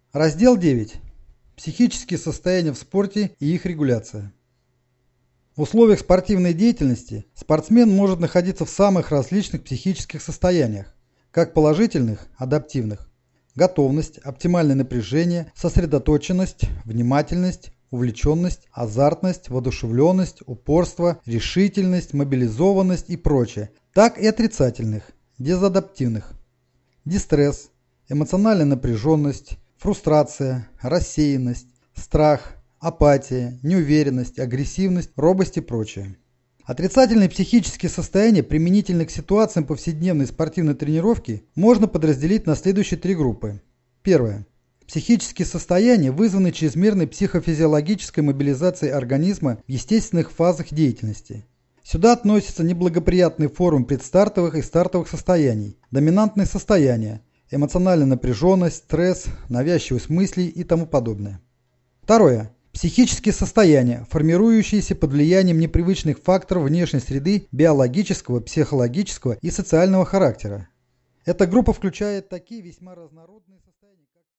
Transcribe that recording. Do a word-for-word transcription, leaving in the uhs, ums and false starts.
Раздел девять. Психические состояния в спорте и их регуляция. В условиях спортивной деятельности спортсмен может находиться в самых различных психических состояниях, как положительных, адаптивных. Готовность, оптимальное напряжение, сосредоточенность, внимательность, увлеченность, азартность, воодушевленность, упорство, решительность, мобилизованность и прочее, так и отрицательных, дезадаптивных. Дистресс, эмоциональная напряженность, фрустрация, рассеянность, страх, апатия, неуверенность, агрессивность, робость и прочее. Отрицательные психические состояния, применительные к ситуациям повседневной спортивной тренировки, можно подразделить на следующие три группы. Первое. Психические состояния вызваны чрезмерной психофизиологической мобилизацией организма в естественных фазах деятельности. Сюда относятся неблагоприятные формы предстартовых и стартовых состояний, доминантные состояния, эмоциональная напряженность, стресс, навязчивость мыслей и тому подобное. Второе. Психические состояния, формирующиеся под влиянием непривычных факторов внешней среды биологического, психологического и социального характера. Эта группа включает такие весьма разнородные состояния, как